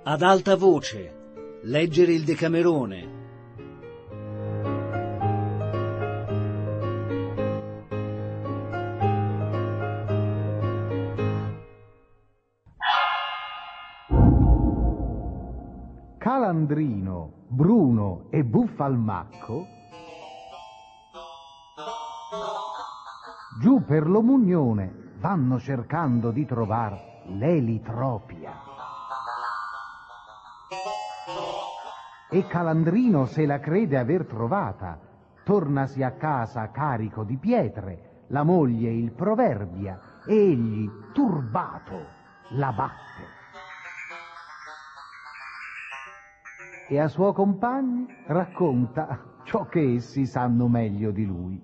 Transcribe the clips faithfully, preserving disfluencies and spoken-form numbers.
Ad alta voce, leggere il Decamerone. Calandrino, Bruno e Buffalmacco giù per lo Mugnone vanno cercando di trovar l'elitropia. E Calandrino se la crede aver trovata, tornasi a casa carico di pietre, la moglie il proverbia e egli, turbato, la batte. E a suoi compagni racconta ciò che essi sanno meglio di lui.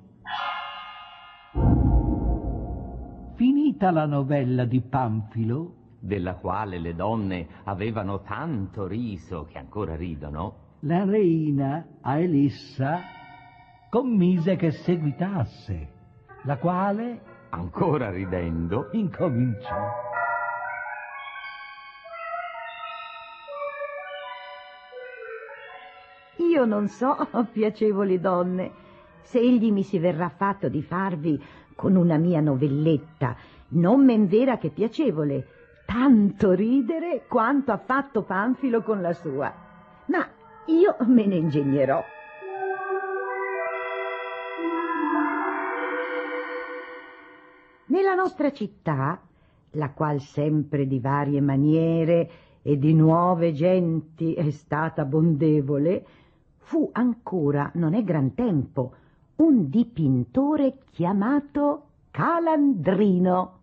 Finita la novella di Panfilo, della quale le donne avevano tanto riso che ancora ridono, la reina a Elissa commise che seguitasse, la quale, ancora ridendo, incominciò. Io non so, piacevoli donne, se egli mi si verrà fatto di farvi con una mia novelletta, non men vera che piacevole, tanto ridere quanto ha fatto Panfilo con la sua, ma io me ne ingegnerò. Nella nostra città, la qual sempre di varie maniere e di nuove genti è stata bondevole, fu ancora, non è gran tempo, un dipintore chiamato Calandrino,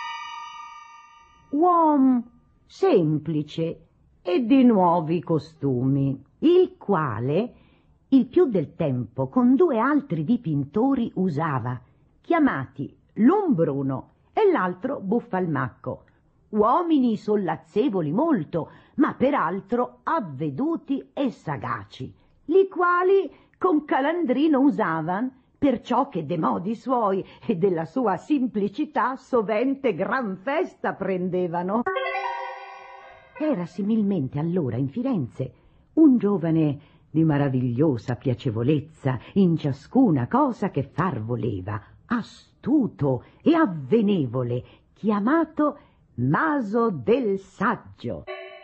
uom semplice e di nuovi costumi, il quale il più del tempo con due altri dipintori usava, chiamati l'un Bruno e l'altro Buffalmacco, uomini sollazzevoli molto, ma peraltro avveduti e sagaci, li quali con Calandrino usavan, perciò che de modi suoi e della sua simplicità sovente gran festa prendevano. Era similmente allora in Firenze un giovane di maravigliosa piacevolezza in ciascuna cosa che far voleva, astuto e avvenevole, chiamato Maso del Saggio,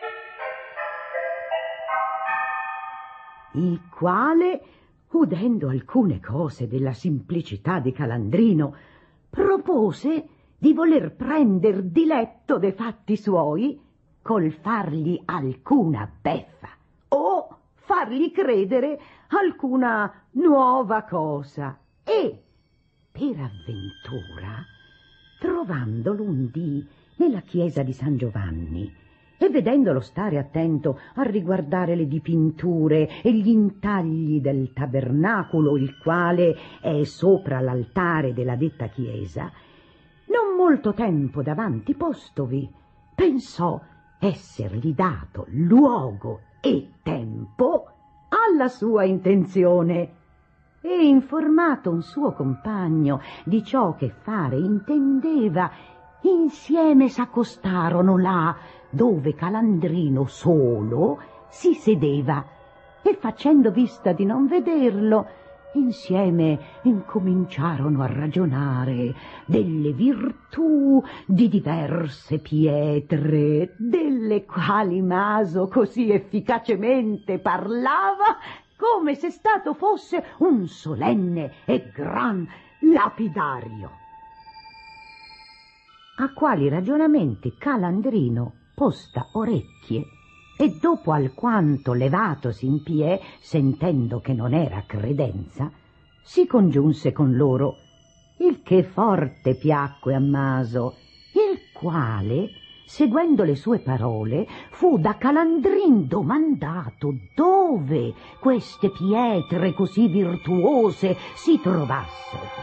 il quale, udendo alcune cose della semplicità di Calandrino, propose di voler prender diletto de fatti suoi col fargli alcuna beffa o fargli credere alcuna nuova cosa, e per avventura, trovandolo un dì nella chiesa di San Giovanni e vedendolo stare attento a riguardare le dipinture e gli intagli del tabernacolo, il quale è sopra l'altare della detta chiesa, non molto tempo davanti postovi, pensò essergli dato luogo e tempo alla sua intenzione, e informato un suo compagno di ciò che fare intendeva, insieme s'accostarono là dove Calandrino solo si sedeva, e facendo vista di non vederlo, insieme incominciarono a ragionare delle virtù di diverse pietre, delle quali Maso così efficacemente parlava come se stato fosse un solenne e gran lapidario. A quali ragionamenti Calandrino, posta orecchie, e dopo alquanto levatosi in pie, sentendo che non era credenza, si congiunse con loro, il che forte piacque a Maso, il quale, seguendo le sue parole, fu da Calandrin domandato dove queste pietre così virtuose si trovassero.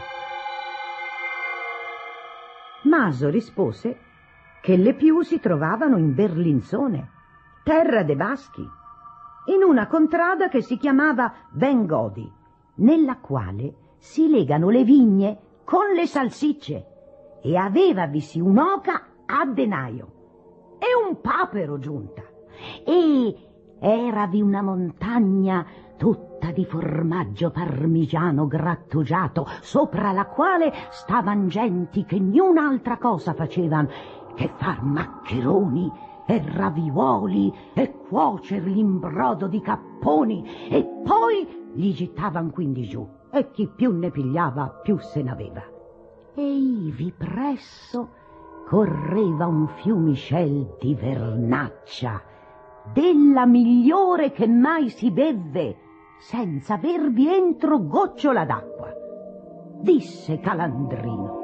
Maso rispose che le più si trovavano in Berlinzone, terra de Baschi, in una contrada che si chiamava Bengodi, nella quale si legano le vigne con le salsicce, e avevavisi un'oca a denaio e un papero giunta, e eravi una montagna tutta di formaggio parmigiano grattugiato, sopra la quale stavan genti che niun'altra cosa facevan che far maccheroni e raviuoli e cuocerli in brodo di capponi, e poi li gittavan quindi giù, e chi più ne pigliava più se n'aveva. E ivi presso correva un fiumicel di vernaccia, della migliore che mai si bevve, senza avervi entro gocciola d'acqua. Disse Calandrino: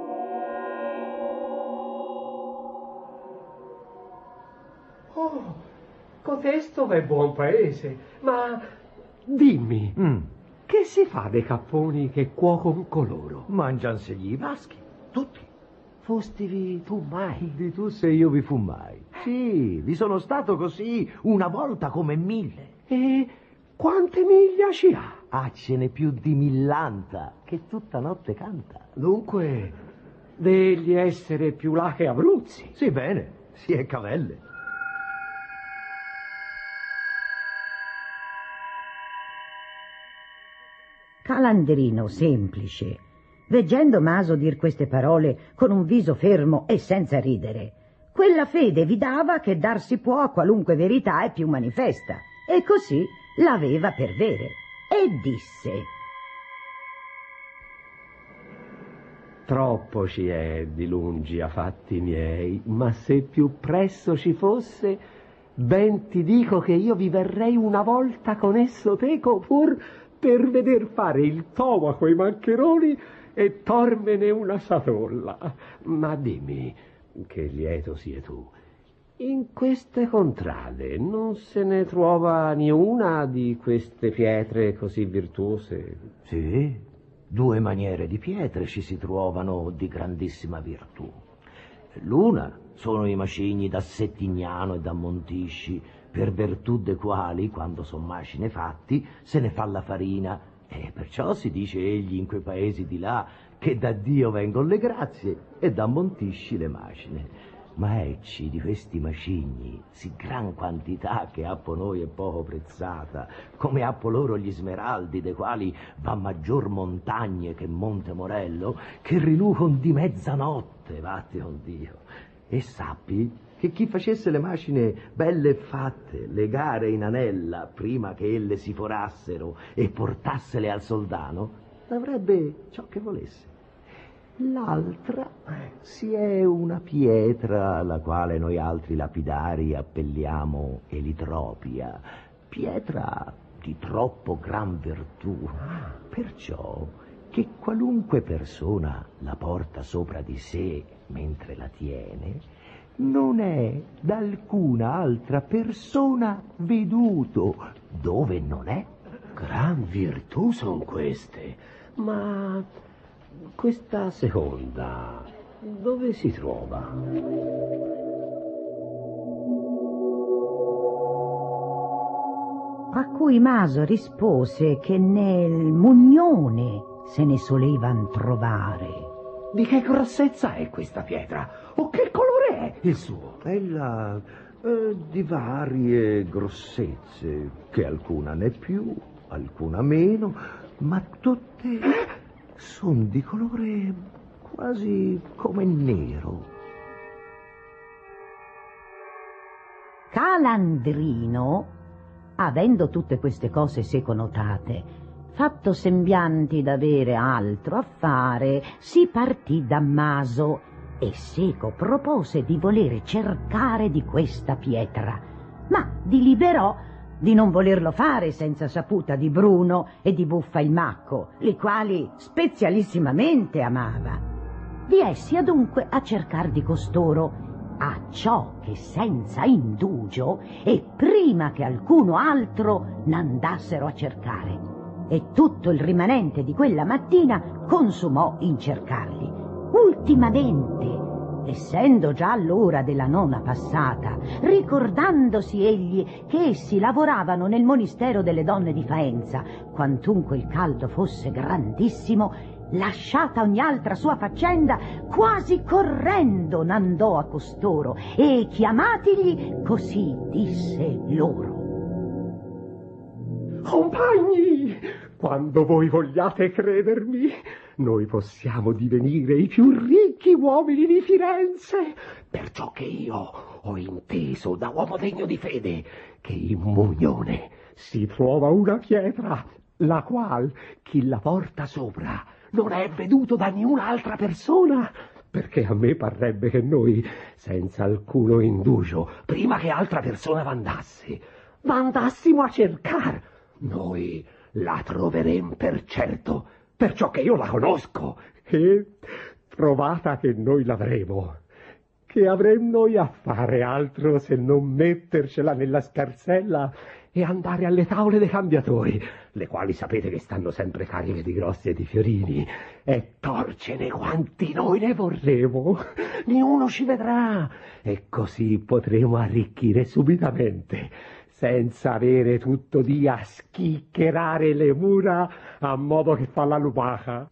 oh, cotesto è buon paese, ma dimmi, Mm. che si fa dei capponi che cuocon coloro? Mangiansegli i vaschi, tutti. Fostivi tu mai? Di tu se io vi fu mai. Sì, vi sono stato così una volta come mille. E quante miglia ci ha? Ah, ce n'è più di millanta, che tutta notte canta. Dunque, degli essere più là che Abruzzi. Sì, bene, si è cavelle. Calandrino semplice, veggendo Maso dir queste parole con un viso fermo e senza ridere, quella fede vi dava che dar si può a qualunque verità è più manifesta, e così l'aveva per vere, e disse: Troppo ci è di lungi a fatti miei, ma se più presso ci fosse, ben ti dico che io vi verrei una volta con esso teco pur per veder fare il tomo a quei maccheroni e tormene una satolla. Ma dimmi, che lieto sia tu, in queste contrade non se ne trova niuna di queste pietre così virtuose? Sì, due maniere di pietre ci si trovano di grandissima virtù. L'una sono i macigni da Settignano e da Montisci, per virtù de quali, quando son macine fatti, se ne fa la farina, e perciò si dice egli in quei paesi di là che da Dio vengono le grazie e da Montisci le macine. Ma ecci di questi macigni, sì gran quantità che appo noi è poco prezzata, come appo loro gli smeraldi, de quali va maggior montagne che Monte Morello, che rilucon di mezzanotte, vatti con Dio. E sappi che chi facesse le macine belle e fatte, legare in anella prima che elle si forassero e portassele al soldano, avrebbe ciò che volesse. L'altra si è una pietra, la quale noi altri lapidari appelliamo elitropia, pietra di troppo gran virtù, perciò che qualunque persona la porta sopra di sé mentre la tiene, non è da alcuna altra persona veduto, dove non è. Gran virtù son queste, ma questa seconda dove si trova? A cui Maso rispose che nel Mugnone se ne solevan trovare. Di che grossezza è questa pietra? O che colore è il suo? Ella eh, di varie grossezze, che alcuna n'è più, alcuna meno, ma tutte son di colore quasi come nero. Calandrino, avendo tutte queste cose seco notate, fatto sembianti d'avere altro a fare, si partì da Maso e seco propose di volere cercare di questa pietra, ma deliberò di non volerlo fare senza saputa di Bruno e di Buffa il Macco, li quali spezialissimamente amava. Di essi adunque a cercar di costoro, a ciò che senza indugio e prima che alcuno altro n'andassero a cercare, e tutto il rimanente di quella mattina consumò in cercarli. Ultimamente, essendo già l'ora della nona passata, ricordandosi egli che essi lavoravano nel monistero delle donne di Faenza, quantunque il caldo fosse grandissimo, lasciata ogni altra sua faccenda, quasi correndo n'andò a costoro e chiamatigli così disse loro: compagni, quando voi vogliate credermi, noi possiamo divenire i più ricchi uomini di Firenze, perciò che io ho inteso da uomo degno di fede che in Mugnone si trova una pietra, la qual chi la porta sopra non è veduto da niun'altra persona, perché a me parrebbe che noi, senza alcuno indugio, prima che altra persona mandasse, mandassimo a cercar, noi la troveremo per certo, perciò che io la conosco, e trovata che noi l'avremo, che avremmo noi a fare altro se non mettercela nella scarsella e andare alle tavole dei cambiatori, le quali sapete che stanno sempre cariche di grossi e di fiorini, e torcene quanti noi ne vorremo, niuno ci vedrà, e così potremo arricchire subitamente, senza avere tutto di a schiccherare le mura a modo che fa la lumaca.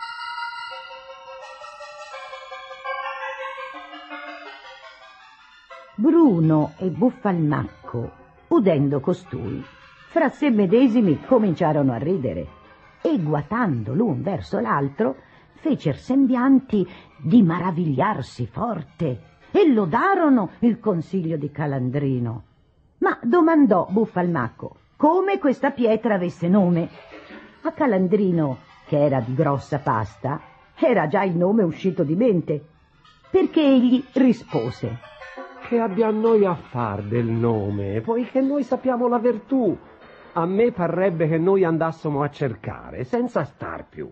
Bruno e Buffalmacco, udendo costui, fra sé medesimi cominciarono a ridere e, guatando l'un verso l'altro, fecer sembianti di maravigliarsi forte e lodarono il consiglio di Calandrino. Ma domandò Buffalmacco come questa pietra avesse nome. A Calandrino, che era di grossa pasta, era già il nome uscito di mente, perché egli rispose: che abbia a noi a far del nome, poiché noi sappiamo la virtù. A me parrebbe che noi andassimo a cercare, senza star più.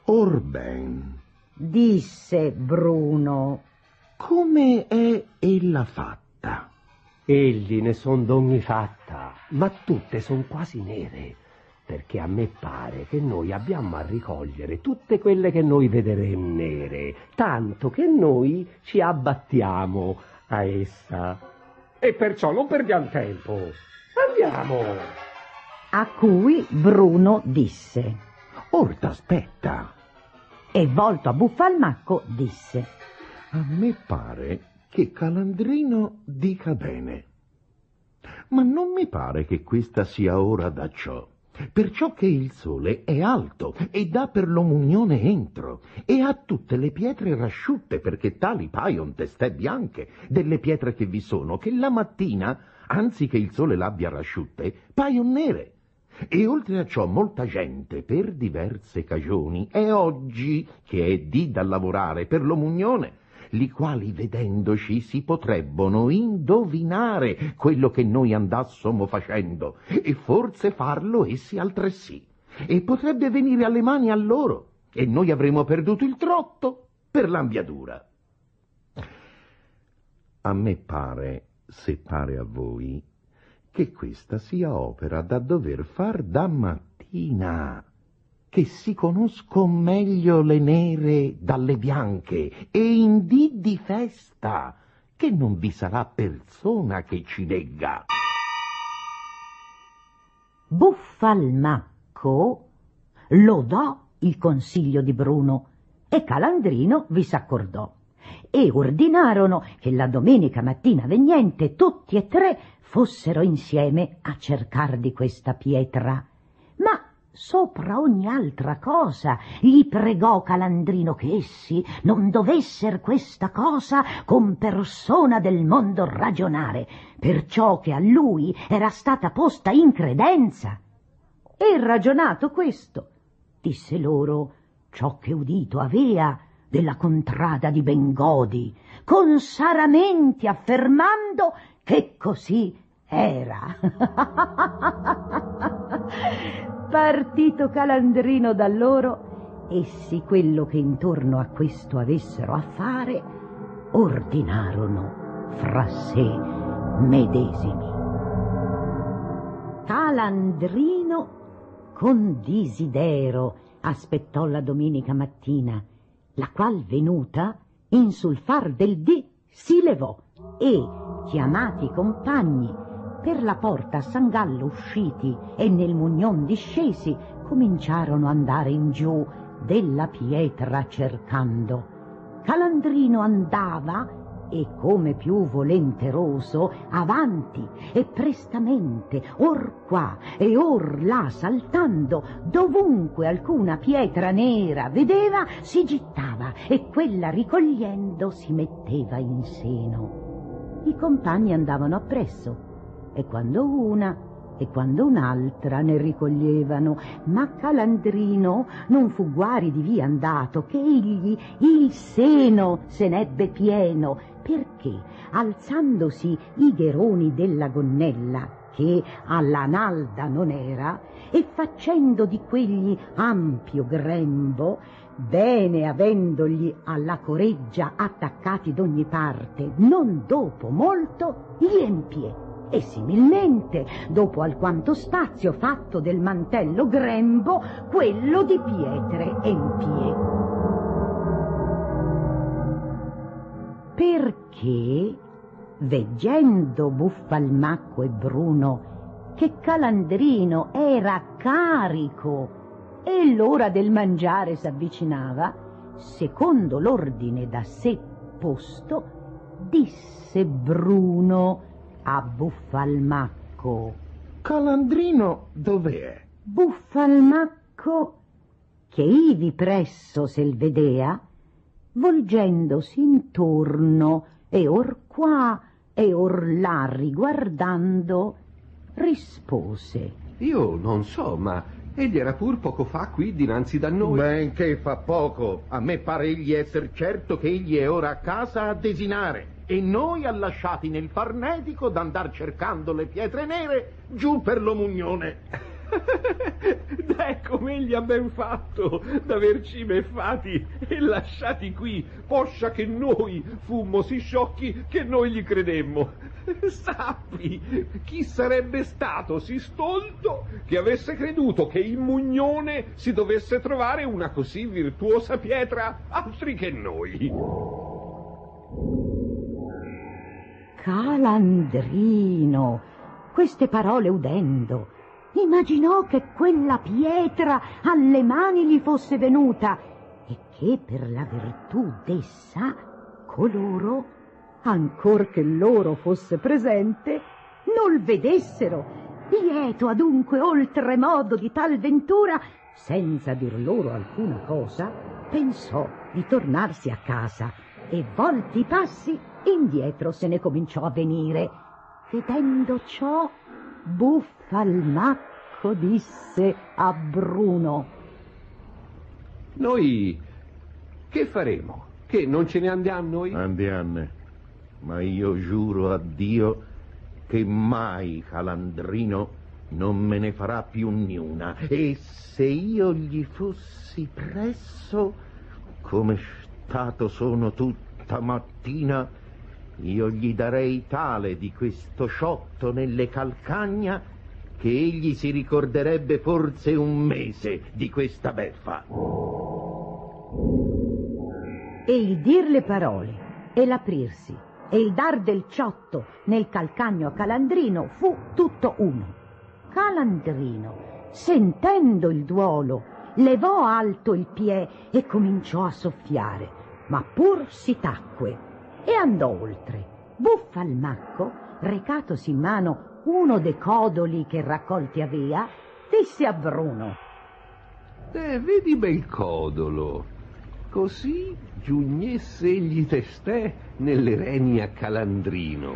Orben, disse Bruno, come è ella fatta? Egli ne son d'ogni fatta, ma tutte son quasi nere, perché a me pare che noi abbiamo a ricogliere tutte quelle che noi vedremo nere, tanto che noi ci abbattiamo a essa. E perciò non perdiamo tempo. Andiamo. A cui Bruno disse: Or t'aspetta. E volto a Buffalmacco disse: A me pare che Calandrino dica bene, ma non mi pare che questa sia ora da ciò, perciò che il sole è alto e dà per l'omunione entro, e ha tutte le pietre rasciutte, perché tali paion testè bianche delle pietre che vi sono, che la mattina, anzi che il sole l'abbia rasciutte, paion nere. E oltre a ciò molta gente, per diverse cagioni, è oggi, che è dì da lavorare per l'omunione, li quali vedendoci si potrebbono indovinare quello che noi andassomo facendo, e forse farlo essi altresì, e potrebbe venire alle mani a loro, e noi avremo perduto il trotto per l'ambiadura. A me pare, se pare a voi, che questa sia opera da dover far da mattina, che si conosco meglio le nere dalle bianche, e in dì di festa, che non vi sarà persona che ci legga. Buffalmacco lodò il consiglio di Bruno e Calandrino vi s'accordò e ordinarono che la domenica mattina vegnente tutti e tre fossero insieme a cercar di questa pietra. Ma sopra ogni altra cosa gli pregò Calandrino che essi non dovesser questa cosa con persona del mondo ragionare, perciò che a lui era stata posta in credenza. E ragionato questo, disse loro ciò che udito avea della contrada di Bengodi, con saramenti affermando che così era. Partito Calandrino da loro, essi quello che intorno a questo avessero a fare, ordinarono fra sé medesimi. Calandrino con disidero aspettò la domenica mattina, la qual venuta in sul far del dì si levò e, chiamati i compagni, per la porta a San Gallo usciti e nel Mugnon discesi, cominciarono a andare in giù della pietra cercando. Calandrino andava, e come più volenteroso, avanti e prestamente, or qua e or là saltando, dovunque alcuna pietra nera vedeva, si gittava e quella ricogliendo si metteva in seno. I compagni andavano appresso, e quando una e quando un'altra ne ricoglievano, ma Calandrino non fu guari di via andato, che egli il seno se n'ebbe pieno, perché alzandosi i gheroni della gonnella, che alla nalda non era, e facendo di quegli ampio grembo, bene avendogli alla coreggia attaccati d'ogni parte, non dopo molto gli empie. E similmente, dopo alquanto spazio fatto del mantello grembo, quello di pietre empie. Perché, veggendo Buffalmacco e Bruno che Calandrino era carico e l'ora del mangiare s'avvicinava, secondo l'ordine da sé posto, disse Bruno a Buffalmacco: Calandrino dov'è? Buffalmacco, che ivi presso se'l vedea, volgendosi intorno e or qua e or là riguardando, rispose: Io non so, ma egli era pur poco fa qui dinanzi da noi. Benché fa poco, a me pare egli esser certo che egli è ora a casa a desinare, e noi ha lasciati nel farnetico d'andar cercando le pietre nere giù per lo Mugnone. Deh, come egli ha ben fatto d'averci beffati e lasciati qui, poscia che noi fummo sì sciocchi che noi gli credemmo. Sappi, chi sarebbe stato sì stolto che avesse creduto che in Mugnone si dovesse trovare una così virtuosa pietra, altri che noi. Calandrino, queste parole udendo, immaginò che quella pietra alle mani gli fosse venuta e che per la virtù d'essa coloro, ancor che loro fosse presente, non vedessero. Lieto adunque oltremodo di tal ventura, senza dir loro alcuna cosa, pensò di tornarsi a casa e volti i passi indietro se ne cominciò a venire. Vedendo ciò, Buffalmacco disse a Bruno: Noi che faremo? Che non ce ne andiamo noi? Andiamne, ma io giuro a Dio che mai Calandrino non me ne farà più niuna, e se io gli fossi presso, come stato sono tutta mattina, io gli darei tale di questo sciotto nelle calcagna che egli si ricorderebbe forse un mese di questa beffa. E il dir le parole, e l'aprirsi, e il dar del ciotto nel calcagno a Calandrino fu tutto uno. Calandrino, sentendo il duolo, levò alto il piè e cominciò a soffiare, ma pur si tacque e andò oltre. Buffalmacco, recatosi in mano uno de codoli che raccolti avea, disse a Bruno: Eh, vedi bel codolo, così giugnesse egli testè nelle reni a Calandrino.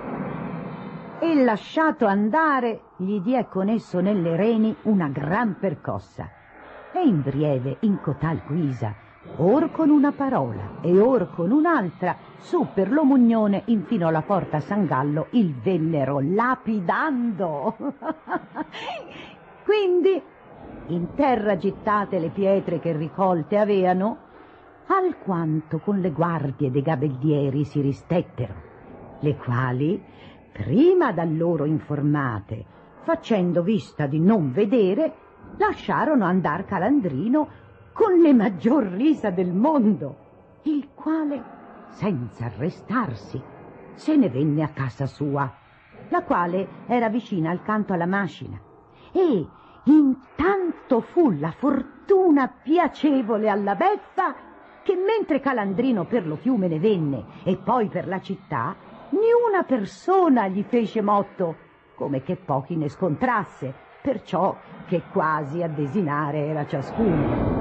E lasciato andare, gli diè con esso nelle reni una gran percossa, e in breve in cotal guisa, or con una parola e or con un'altra, su per lo Mugnone infino alla porta a San Gallo il vennero lapidando. Quindi, in terra gittate le pietre che ricolte aveano, alquanto con le guardie dei gabellieri si ristettero, le quali, prima da loro informate, facendo vista di non vedere, lasciarono andar Calandrino con le maggior risa del mondo, il quale, senza arrestarsi, se ne venne a casa sua, la quale era vicina al canto alla macina, e Intanto fu la fortuna piacevole alla beffa che mentre Calandrino per lo fiume ne venne e poi per la città, niuna persona gli fece motto, come che pochi ne scontrasse, perciò che quasi a desinare era ciascuno.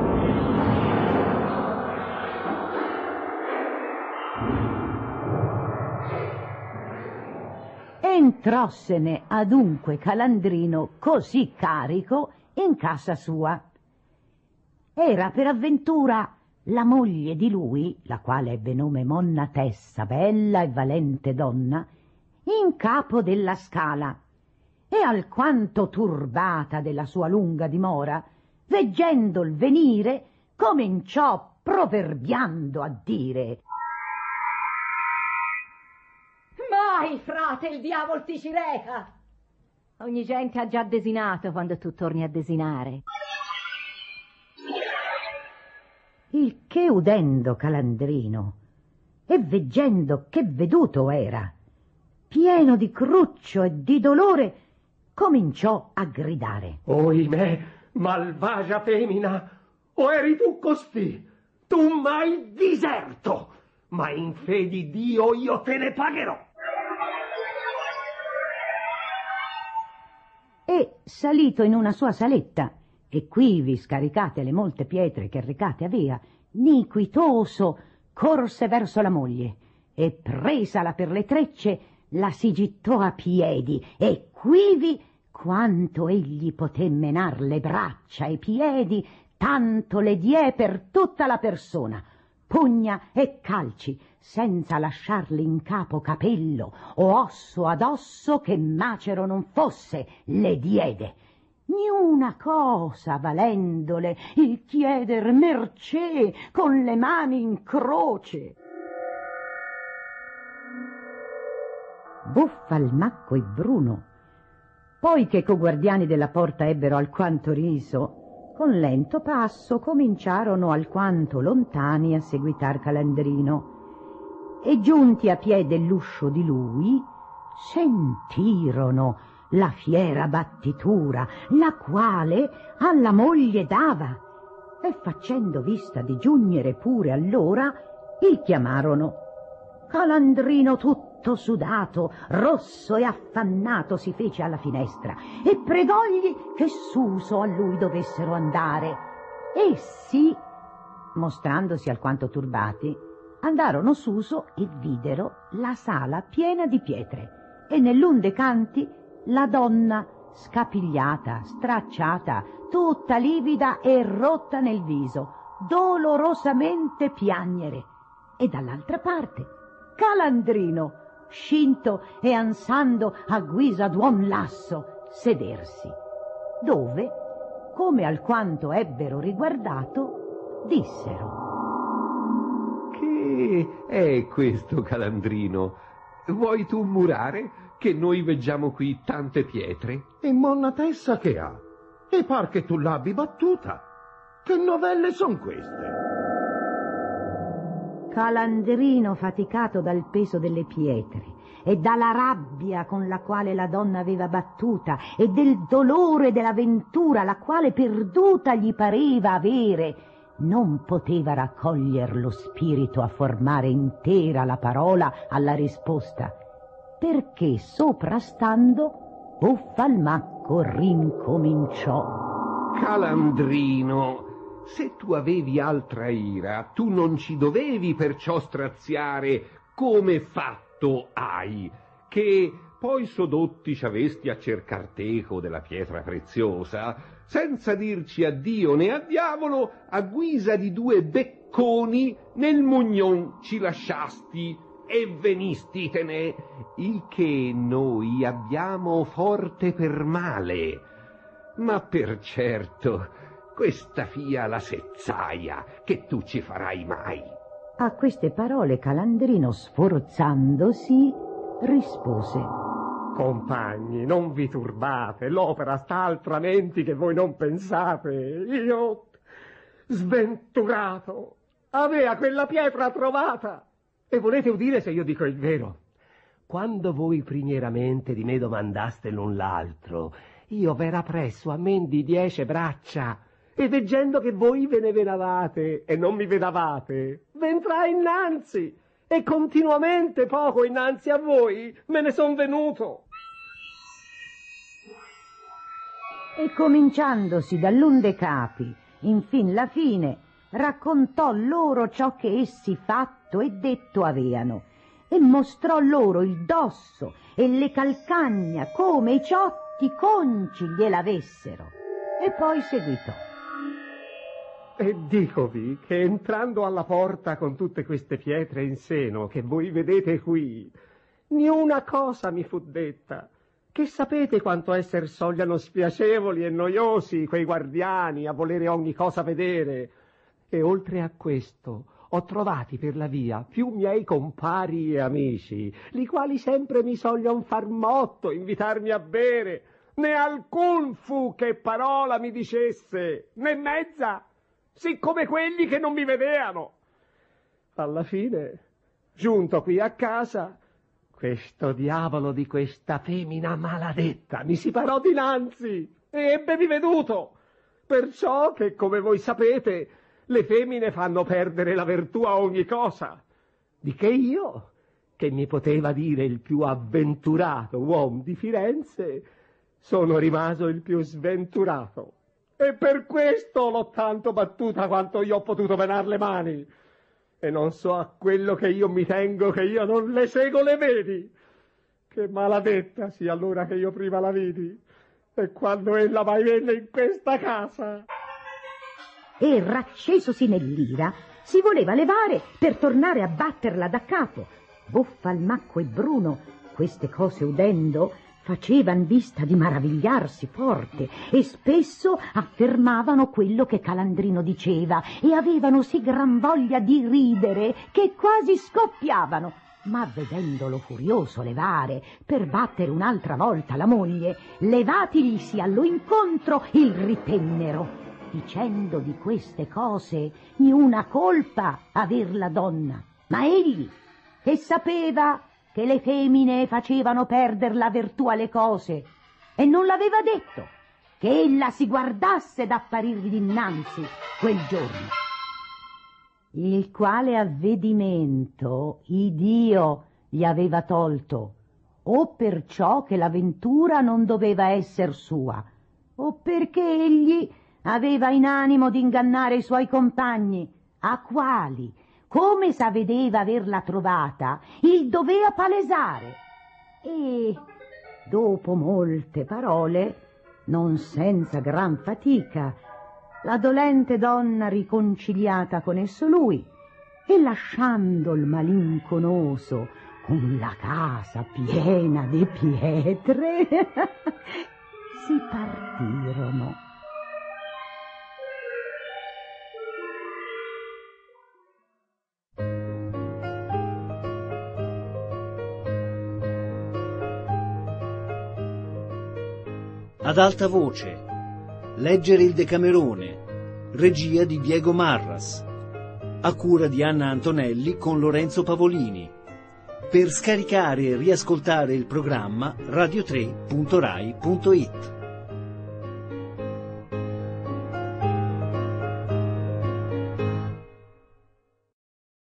Entrossene adunque Calandrino così carico in casa sua. Era per avventura la moglie di lui, la quale ebbe nome Monna Tessa, bella e valente donna, in capo della scala, e alquanto turbata della sua lunga dimora, veggendo il venire, cominciò proverbiando a dire: Mai, frate, il diavol ti ci reca! Ogni gente ha già desinato quando tu torni a desinare. Il che udendo Calandrino e veggendo che veduto era, pieno di cruccio e di dolore, cominciò a gridare: Oimè, malvagia femmina, o eri tu costì? Tu m'hai diserto, ma in fe di Dio io te ne pagherò. E salito in una sua saletta, e quivi scaricate le molte pietre che recate avea, niquitoso corse verso la moglie e presala per le trecce la si gittò a piedi, e quivi quanto egli poté menar le braccia e piedi, tanto le diè per tutta la persona, pugna e calci, senza lasciarle in capo capello o osso ad osso che macero non fosse, le diede. Niuna cosa valendole il chieder mercé con le mani in croce. Buffalmacco e Bruno, poi che co guardiani della porta ebbero alquanto riso, con lento passo cominciarono alquanto lontani a seguitar Calandrino, e giunti a piè dell'uscio di lui sentirono la fiera battitura, la quale alla moglie dava, e facendo vista di giugnere pure allora, il chiamarono. Calandrino tutto sudato, rosso e affannato si fece alla finestra e pregògli che suso a lui dovessero andare. Essi, mostrandosi alquanto turbati, andarono suso e videro la sala piena di pietre e nell'un de canti la donna scapigliata, stracciata, tutta livida e rotta nel viso, dolorosamente piagnere, e dall'altra parte Calandrino, scinto e ansando a guisa d'uom lasso, sedersi, dove, come alquanto ebbero riguardato, dissero: Che è questo, Calandrino? Vuoi tu murare, che noi veggiamo qui tante pietre? E Monna Tessa che ha? E par che tu l'abbi battuta. Che novelle son queste? Calandrino, faticato dal peso delle pietre e dalla rabbia con la quale la donna aveva battuta e del dolore dell'avventura la quale perduta gli pareva avere, non poteva raccoglier lo spirito a formare intera la parola alla risposta, perché soprastando Buffalmacco rincominciò: Calandrino, se tu avevi altra ira, tu non ci dovevi perciò straziare come fatto hai, che poi sodotti ci avesti a cercar teco della pietra preziosa, senza dirci addio né a diavolo, a guisa di due becconi nel mugnon ci lasciasti e venistitene, il che noi abbiamo forte per male, ma per certo questa fia la sezzaia che tu ci farai mai. A queste parole Calandrino, sforzandosi, rispose: Compagni, non vi turbate, l'opera sta altramenti che voi non pensate. Io, sventurato, avea quella pietra trovata. E volete udire se io dico il vero? Quando voi primieramente di me domandaste l'un l'altro, io v'era presso a men di dieci braccia, e veggendo che voi ve ne venavate e non mi vedavate, v'entrai innanzi, e continuamente poco innanzi a voi me ne son venuto. E cominciandosi dall'unde capi, infin la fine, raccontò loro ciò che essi fatto e detto aveano, e mostrò loro il dosso e le calcagna come i ciotti conci gliel'avessero, e poi seguitò. E dicovi che entrando alla porta con tutte queste pietre in seno che voi vedete qui, niuna cosa mi fu detta, che sapete quanto esser sogliano spiacevoli e noiosi quei guardiani a volere ogni cosa vedere, e oltre a questo ho trovati per la via più miei compari e amici, li quali sempre mi soglion far motto, invitarmi a bere, né alcun fu che parola mi dicesse, né mezza, siccome quelli che non mi vedeano. Alla fine, giunto qui a casa, questo diavolo di questa femmina maladetta mi si parò dinanzi e ebbevi veduto, perciò che, come voi sapete, le femmine fanno perdere la virtù a ogni cosa, di che io, che mi poteva dire il più avventurato uomo di Firenze, sono rimaso il più sventurato. E per questo l'ho tanto battuta quanto io ho potuto menar le mani. E non so a quello che io mi tengo che io non le seguo le vedi. Che maladetta sia allora che io prima la vidi. E quando ella mai venne in questa casa. E raccesosi nell'ira, si voleva levare per tornare a batterla da capo. Buffalmacco e Bruno, queste cose udendo, facevan vista di maravigliarsi forte e spesso affermavano quello che Calandrino diceva e avevano sì gran voglia di ridere che quasi scoppiavano, ma vedendolo furioso levare per battere un'altra volta la moglie, levatiglisi allo incontro il ritennero, dicendo di queste cose niuna colpa aver la donna, ma egli, che sapeva che le femmine facevano perder la virtù alle cose, e non l'aveva detto, che ella si guardasse d'apparirgli dinanzi quel giorno. Il quale avvedimento Iddio gli aveva tolto, o perciò che la ventura non doveva esser sua, o perché egli aveva in animo di ingannare i suoi compagni, a quali, come s'avedeva averla trovata, il dovea palesare. E, dopo molte parole, non senza gran fatica, la dolente donna riconciliata con esso lui, e lasciando il malinconoso con la casa piena di pietre, si partirono. Ad alta voce, leggere il Decamerone, regia di Diego Marras, a cura di Anna Antonelli con Lorenzo Pavolini. Per scaricare e riascoltare il programma radio tre punto rai punto it.